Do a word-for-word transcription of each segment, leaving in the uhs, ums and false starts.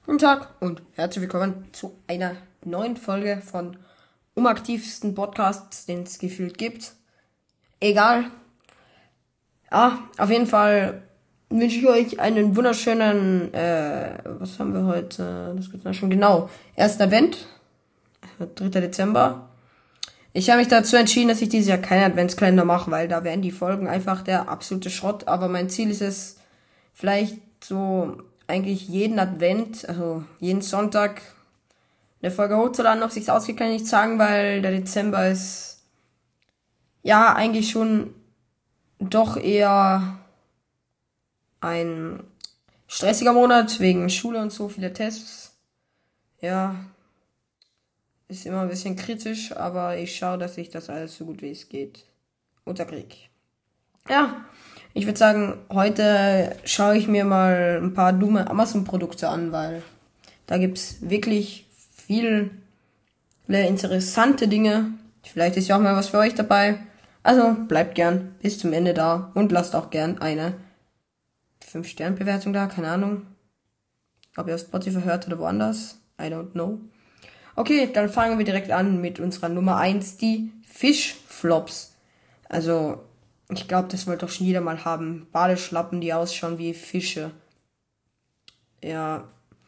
Guten Tag und herzlich willkommen zu einer neuen Folge von unaktivsten Podcasts, den es gefühlt gibt. Egal. Ja, auf jeden Fall wünsche ich euch einen wunderschönen, äh, was haben wir heute? Das gibt's ja schon genau. Ersten Advent, dritter Dezember. Ich habe mich dazu entschieden, dass ich dieses Jahr keinen Adventskalender mache, weil da wären die Folgen einfach der absolute Schrott. Aber mein Ziel ist es, vielleicht so eigentlich jeden Advent, also jeden Sonntag eine Folge hochzuladen. Ob sich's ausgeht, kann ich nicht sagen, weil der Dezember ist ja eigentlich schon doch eher ein stressiger Monat wegen Schule und so, viele Tests. Ja, ist immer ein bisschen kritisch, aber ich schaue, dass ich das alles so gut wie es geht unterkriege. Ja, ich würde sagen, heute schaue ich mir mal ein paar dumme Amazon-Produkte an, weil da gibt's wirklich viele interessante Dinge. Vielleicht ist ja auch mal was für euch dabei. Also bleibt gern bis zum Ende da und lasst auch gern eine fünf Sterne Bewertung da, keine Ahnung. Ob ihr auf Spotify hört oder woanders. I don't know. Okay, dann fangen wir direkt an mit unserer Nummer eins, die Fischflops. Also, ich glaube, das wollte doch schon jeder mal haben. Badeschlappen, die ausschauen wie Fische. Ja.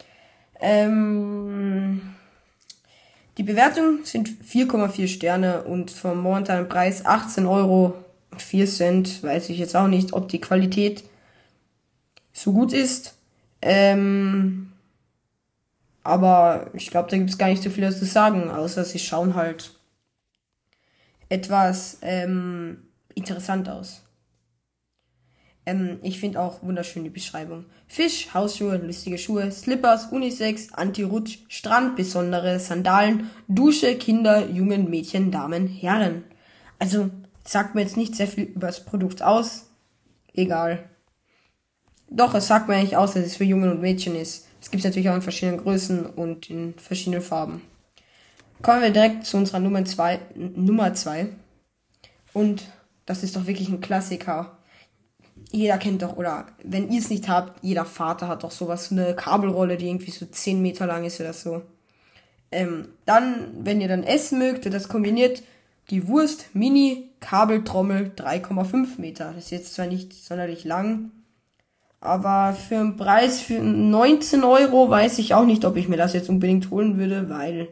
Ähm, die Bewertungen sind vier Komma vier Sterne und vom momentanen Preis achtzehn Euro und vier Cent. Weiß ich jetzt auch nicht, ob die Qualität so gut ist. Ähm, aber ich glaube, da gibt es gar nicht so viel zu sagen, außer sie schauen halt etwas ähm, interessant aus. Ähm, ich finde auch wunderschön die Beschreibung. Fisch, Hausschuhe, lustige Schuhe, Slippers, Unisex, Anti-Rutsch, Strand, besondere Sandalen, Dusche, Kinder, Jungen, Mädchen, Damen, Herren. Also, sagt mir jetzt nicht sehr viel über das Produkt aus. Egal. Doch, es sagt mir eigentlich aus, dass es für Jungen und Mädchen ist. Es gibt es natürlich auch in verschiedenen Größen und in verschiedenen Farben. Kommen wir direkt zu unserer Nummer zwei. Nummer zwei. Und das ist doch wirklich ein Klassiker. Jeder kennt doch, oder wenn ihr es nicht habt, jeder Vater hat doch sowas, eine Kabelrolle, die irgendwie so zehn Meter lang ist oder so. Ähm, dann, wenn ihr dann essen mögt, das kombiniert die Wurst Mini Kabeltrommel drei Komma fünf Meter. Das ist jetzt zwar nicht sonderlich lang, aber für einen Preis für neunzehn Euro weiß ich auch nicht, ob ich mir das jetzt unbedingt holen würde, weil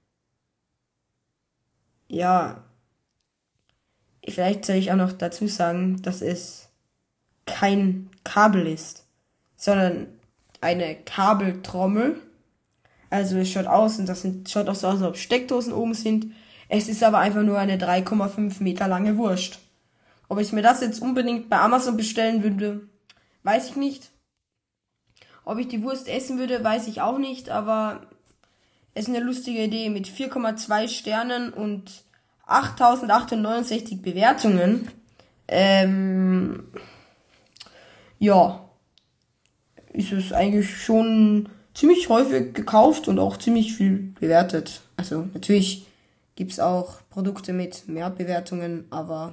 ja, vielleicht soll ich auch noch dazu sagen, dass es kein Kabel ist, sondern eine Kabeltrommel. Also es schaut aus, und das sind, schaut auch so aus, als ob Steckdosen oben sind. Es ist aber einfach nur eine drei Komma fünf Meter lange Wurst. Ob ich mir das jetzt unbedingt bei Amazon bestellen würde, weiß ich nicht. Ob ich die Wurst essen würde, weiß ich auch nicht, aber es ist eine lustige Idee mit vier Komma zwei Sternen und achttausendachthundertneunundsechzig Bewertungen. Ähm, ja, ist es eigentlich schon ziemlich häufig gekauft und auch ziemlich viel bewertet. Also natürlich gibt's auch Produkte mit mehr Bewertungen, aber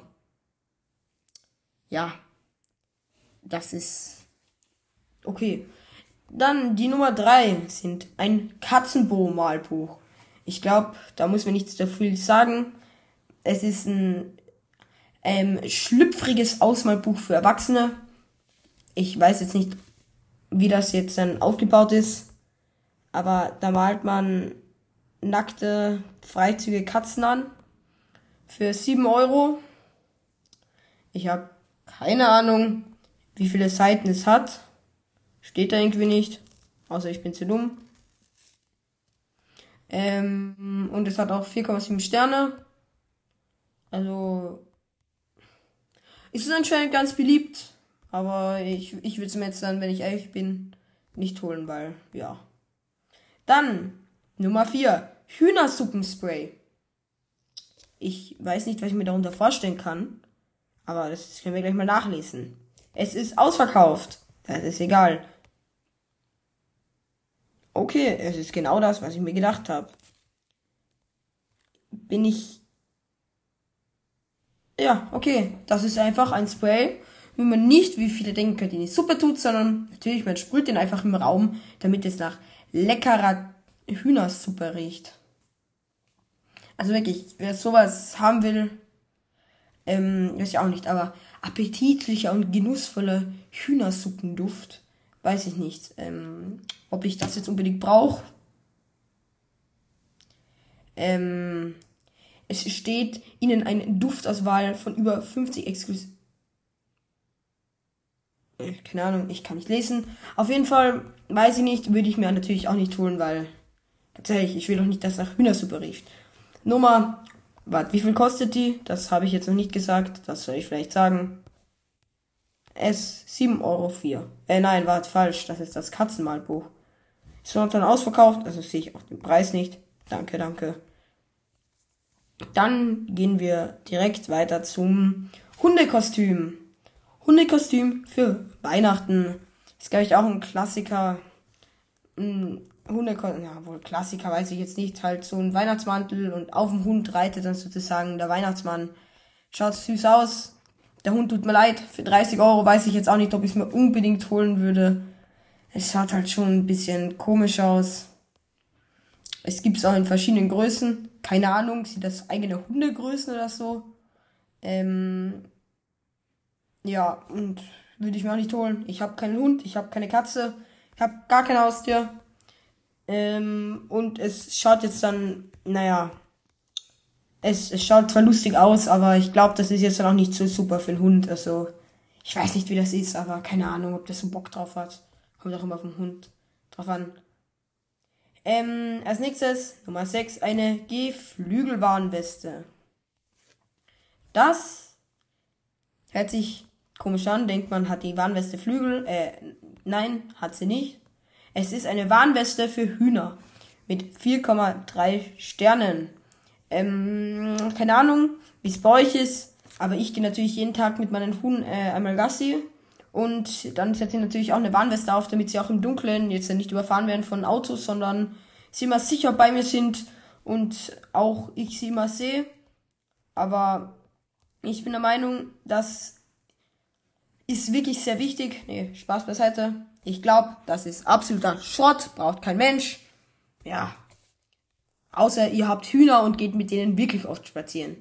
ja, das ist okay. Dann die Nummer drei sind ein Katzenbo-Malbuch. Ich glaube, da muss man nichts dafür sagen. Es ist ein ähm, schlüpfriges Ausmalbuch für Erwachsene. Ich weiß jetzt nicht, wie das jetzt dann aufgebaut ist, aber da malt man nackte, freizügige Katzen an für sieben Euro. Ich habe keine Ahnung, wie viele Seiten es hat. Steht da irgendwie nicht, außer ich bin zu dumm. Ähm, und es hat auch vier Komma sieben Sterne. Also ist es anscheinend ganz beliebt. Aber ich, ich würde es mir jetzt dann, wenn ich ehrlich bin, nicht holen, weil, ja. Dann, Nummer vier. Hühnersuppenspray. Ich weiß nicht, was ich mir darunter vorstellen kann. Aber das können wir gleich mal nachlesen. Es ist ausverkauft. Das ist egal. Okay, es ist genau das, was ich mir gedacht habe. Bin ich... Ja, okay. Das ist einfach ein Spray, wie man nicht, wie viele denken, könnt, in die Suppe tut, sondern natürlich, man sprüht den einfach im Raum, damit es nach leckerer Hühnersuppe riecht. Also wirklich, wer sowas haben will, ähm, weiß ich auch nicht, aber appetitlicher und genussvoller Hühnersuppenduft, weiß ich nicht, ähm, ob ich das jetzt unbedingt brauche. Ähm, es steht Ihnen eine Duftauswahl von über fünfzig exklusiv. Äh, keine Ahnung, ich kann nicht lesen. Auf jeden Fall, weiß ich nicht, würde ich mir natürlich auch nicht holen, weil, tatsächlich, ich will doch nicht, dass nach Hühnersuppe riecht. Nummer, warte, wie viel kostet die? Das habe ich jetzt noch nicht gesagt, das soll ich vielleicht sagen. Es sieben Euro vier. Äh, nein, warte, falsch, das ist das Katzenmalbuch. Ist dann ausverkauft, also sehe ich auch den Preis nicht. Danke, danke. Dann gehen wir direkt weiter zum Hundekostüm. Hundekostüm für Weihnachten. Ist, glaube ich, auch ein Klassiker. Ein Hundekostüm, ja, wohl Klassiker, weiß ich jetzt nicht. Halt so ein Weihnachtsmantel und auf dem Hund reitet dann sozusagen der Weihnachtsmann. Schaut süß aus. Der Hund tut mir leid. Für dreißig Euro weiß ich jetzt auch nicht, ob ich es mir unbedingt holen würde. Es schaut halt schon ein bisschen komisch aus. Es gibt es auch in verschiedenen Größen. Keine Ahnung, sind das eigene Hundegrößen oder so? Ähm, ja, und würde ich mir auch nicht holen. Ich habe keinen Hund, ich habe keine Katze, ich habe gar kein Haustier. Ähm, und es schaut jetzt dann, naja, es, es schaut zwar lustig aus, aber ich glaube, das ist jetzt dann auch nicht so super für einen Hund. Also, ich weiß nicht, wie das ist, aber keine Ahnung, ob das so Bock drauf hat. Kommt auch immer auf den Hund drauf an. Ähm, als nächstes, Nummer sechs, eine Geflügelwarnweste. Das hört sich komisch an, denkt man, hat die Warnweste Flügel? Äh, nein, hat sie nicht. Es ist eine Warnweste für Hühner mit vier Komma drei Sternen. Ähm, keine Ahnung, wie es bei euch ist, aber ich gehe natürlich jeden Tag mit meinen Huhn äh, einmal Gassi. Und dann setze ich natürlich auch eine Warnweste auf, damit sie auch im Dunkeln jetzt nicht überfahren werden von Autos, sondern sie immer sicher bei mir sind und auch ich sie immer sehe. Aber ich bin der Meinung, das ist wirklich sehr wichtig. Nee, Spaß beiseite. Ich glaube, das ist absoluter Schrott, braucht kein Mensch. Ja. Außer ihr habt Hühner und geht mit denen wirklich oft spazieren.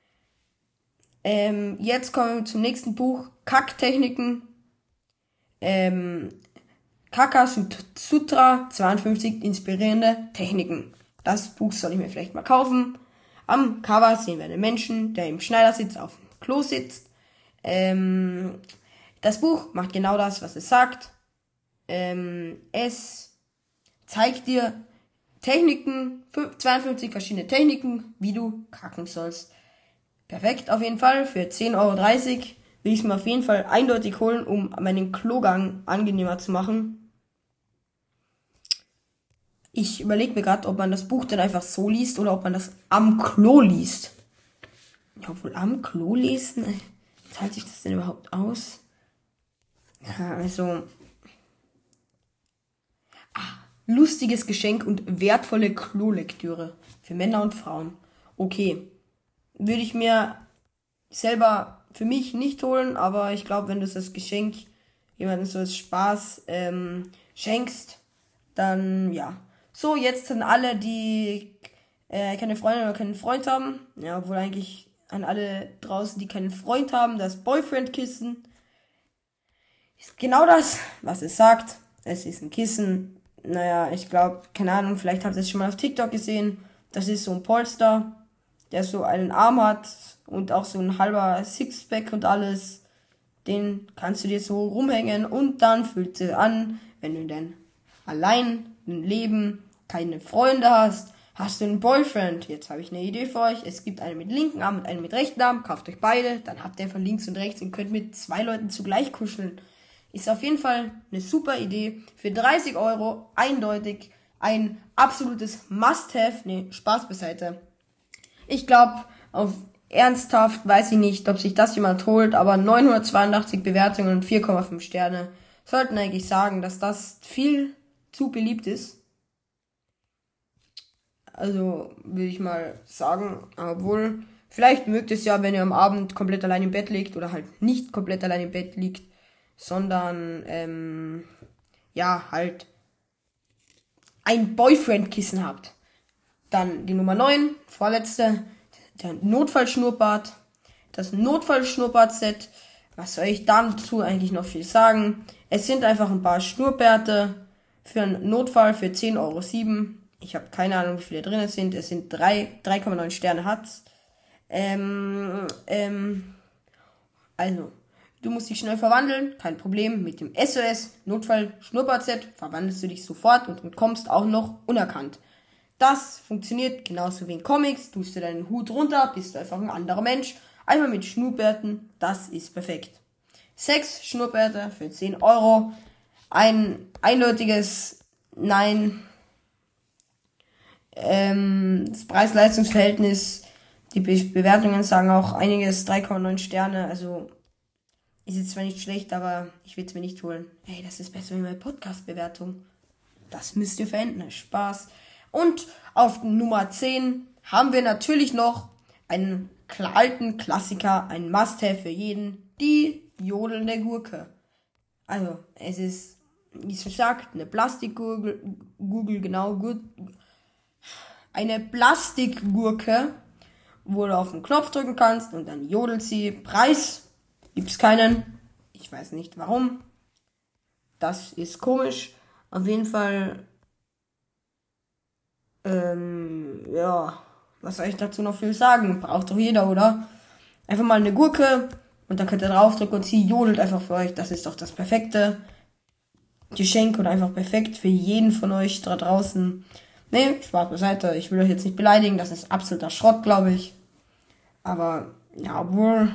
Ähm, jetzt kommen wir zum nächsten Buch. Kacktechniken. Ähm, Kaka Sutra zweiundfünfzig inspirierende Techniken. Das Buch soll ich mir vielleicht mal kaufen. Am Cover sehen wir einen Menschen, der im Schneidersitz auf dem Klo sitzt. Ähm, das Buch macht genau das, was es sagt. Ähm, es zeigt dir Techniken, zweiundfünfzig verschiedene Techniken, wie du kacken sollst. Perfekt, auf jeden Fall. Für zehn Euro dreißig will ich es mir auf jeden Fall eindeutig holen, um meinen Klogang angenehmer zu machen. Ich überlege mir gerade, ob man das Buch dann einfach so liest oder ob man das am Klo liest. Ja, obwohl am Klo lesen, zahlt sich das denn überhaupt aus? Ja, also... Ah, lustiges Geschenk und wertvolle Klolektüre für Männer und Frauen. Okay, würde ich mir selber für mich nicht holen, aber ich glaube, wenn du das Geschenk jemandem so als Spaß ähm, schenkst, dann ja. So, jetzt sind alle, die äh, keine Freundin oder keinen Freund haben, ja, obwohl eigentlich an alle draußen, die keinen Freund haben, das Boyfriend-Kissen ist genau das, was es sagt. Es ist ein Kissen. Naja, ich glaube, keine Ahnung, vielleicht habt ihr es schon mal auf TikTok gesehen. Das ist so ein Polster, der so einen Arm hat und auch so ein halber Sixpack und alles. Den kannst du dir so rumhängen und dann fühlt es an, wenn du dann allein im Leben keine Freunde hast, hast du einen Boyfriend. Jetzt habe ich eine Idee für euch. Es gibt einen mit linken Arm und einen mit rechten Arm. Kauft euch beide, dann habt ihr von links und rechts und könnt mit zwei Leuten zugleich kuscheln. Ist auf jeden Fall eine super Idee. Für dreißig Euro eindeutig ein absolutes Must-Have. Nee, Spaß beiseite. Ich glaube, auf ernsthaft weiß ich nicht, ob sich das jemand holt, aber neunhundertzweiundachtzig Bewertungen und vier Komma fünf Sterne sollten eigentlich sagen, dass das viel zu beliebt ist. Also würde ich mal sagen, obwohl, vielleicht mögt es ja, wenn ihr am Abend komplett allein im Bett liegt oder halt nicht komplett allein im Bett liegt, sondern, ähm, ja, halt ein Boyfriend-Kissen habt. Dann die Nummer neun, vorletzte, der Notfallschnurrbart. Das Notfallschnurrbart-Set. Was soll ich dazu eigentlich noch viel sagen? Es sind einfach ein paar Schnurrbärte für einen Notfall für zehn Euro sieben. Ich habe keine Ahnung, wie viele drin sind. Es sind drei, drei Komma neun Sterne hat's. Ähm, ähm, also, du musst dich schnell verwandeln, kein Problem. Mit dem S O S Notfall Schnurrbart-Set verwandelst du dich sofort und kommst auch noch unerkannt. Das funktioniert genauso wie in Comics. Tust du deinen Hut runter, bist du einfach ein anderer Mensch. Einmal mit Schnurrbärten, das ist perfekt. Sechs Schnurrbärte für zehn Euro. Ein eindeutiges Nein. Ähm, das Preis-Leistungs-Verhältnis, die Be- Bewertungen sagen auch einiges, drei Komma neun Sterne. Also ist jetzt zwar nicht schlecht, aber ich will es mir nicht holen. Hey, das ist besser wie meine Podcast-Bewertung. Das müsst ihr verändern. Spaß. Und auf Nummer zehn haben wir natürlich noch einen alten Klassiker, ein Must-Have für jeden, die jodelnde Gurke. Also, es ist, wie es schon sagt, eine Plastikgurke, Google, genau, gut, eine Plastikgurke, wo du auf den Knopf drücken kannst und dann jodelt sie. Preis gibt's keinen. Ich weiß nicht warum. Das ist komisch. Auf jeden Fall, ähm, ja, was soll ich dazu noch viel sagen? Braucht doch jeder, oder? Einfach mal eine Gurke und dann könnt ihr draufdrücken und sie jodelt einfach für euch. Das ist doch das perfekte Geschenk und einfach perfekt für jeden von euch da draußen. Nee, Spaß beiseite. Ich will euch jetzt nicht beleidigen. Das ist absoluter Schrott, glaube ich. Aber, ja, wohl,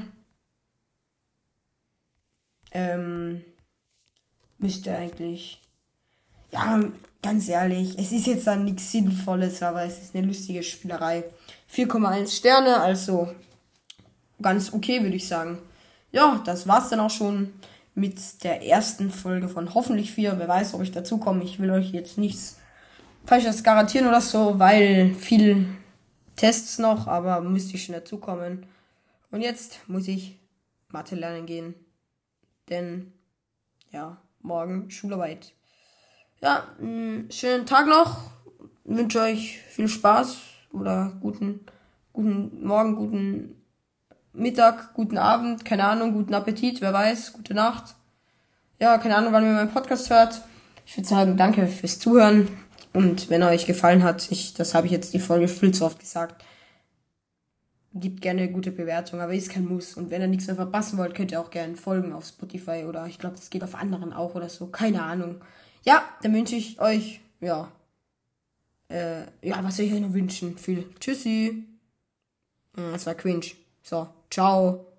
ähm, müsste eigentlich, ja, ganz ehrlich, es ist jetzt dann nichts Sinnvolles, aber es ist eine lustige Spielerei. vier Komma eins Sterne, also ganz okay, würde ich sagen. Ja, das war's dann auch schon mit der ersten Folge von Hoffentlich vier. Wer weiß, ob ich dazu komme. Ich will euch jetzt nichts Falsches garantieren oder so, weil viel Tests noch, aber müsste ich schon dazukommen. Und jetzt muss ich Mathe lernen gehen. Denn, ja, morgen Schularbeit. Ja, mh, schönen Tag noch. Wünsche euch viel Spaß oder guten, guten Morgen, guten Mittag, guten Abend, keine Ahnung, guten Appetit, wer weiß, gute Nacht. Ja, keine Ahnung, wann ihr meinen Podcast hört. Ich würde sagen, danke fürs Zuhören. Und wenn er euch gefallen hat, ich, das habe ich jetzt die Folge viel zu oft gesagt, gibt gerne gute Bewertung, aber ist kein Muss. Und wenn ihr nichts mehr verpassen wollt, könnt ihr auch gerne folgen auf Spotify oder ich glaube, das geht auf anderen auch oder so, keine Ahnung. Ja, dann wünsche ich euch, ja, äh, ja, was soll ich euch noch wünschen? Viel Tschüssi. Das war cringe. So, ciao.